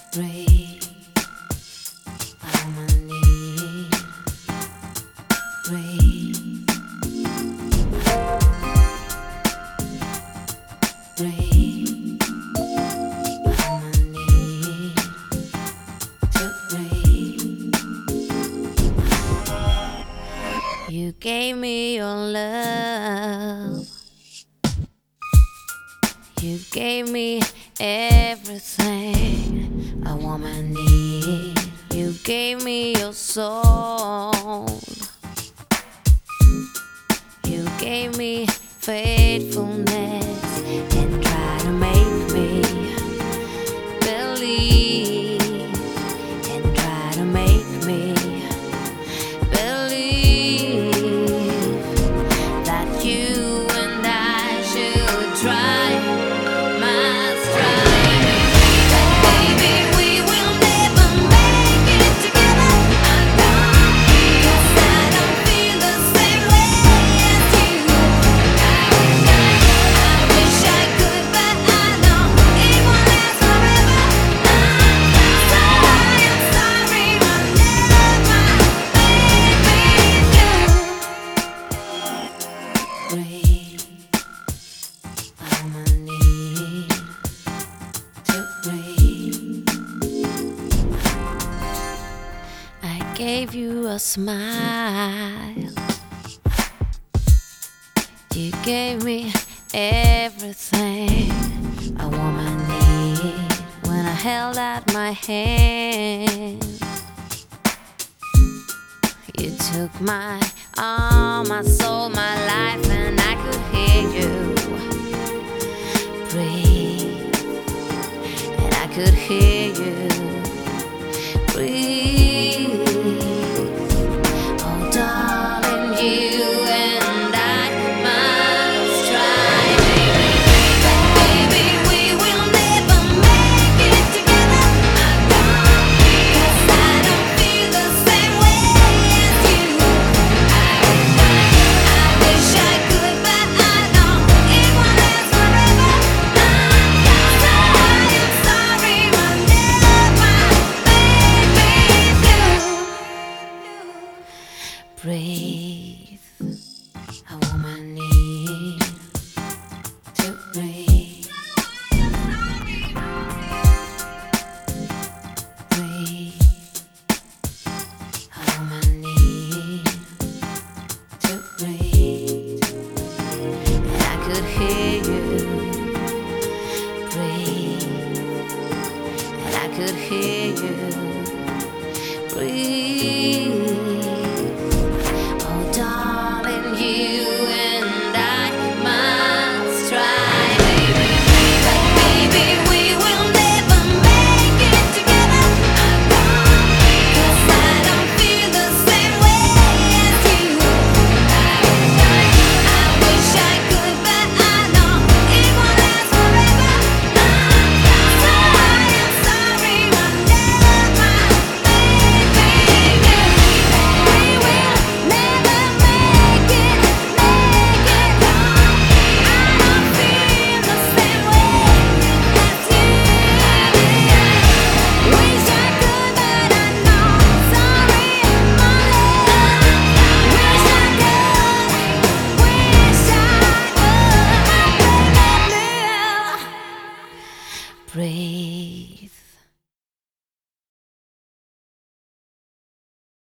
Breathe, I'm on need. Breathe, breathe, I'm on need to breathe. You gave me your love. You gave me everything a woman needs. You gave me your soul. You gave me faithfulness and tried to make me believe and try to make me believe that you and I should try. Gave you a smile. You gave me everything a woman needs. When I held out my hand, you took my arm, my soul, my life, and I could hear you breathe, and I could hear you breathe. Breathe, a woman needs to breathe. Breathe, a woman needs to breathe. And I could hear you breathe, and I could hear you breathe. Breathe.